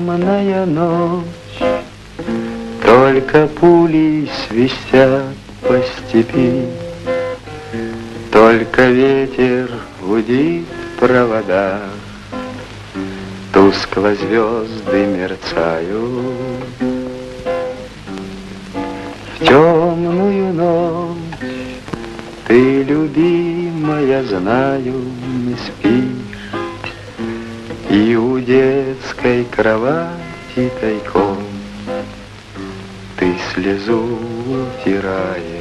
темная ночь, только пули свистят по степи, только ветер гудит в проводах, тускло звезды мерцают. В темную ночь ты, любимая, знаю, не спишь, и у детской кровати тайком ты слезу утираешь.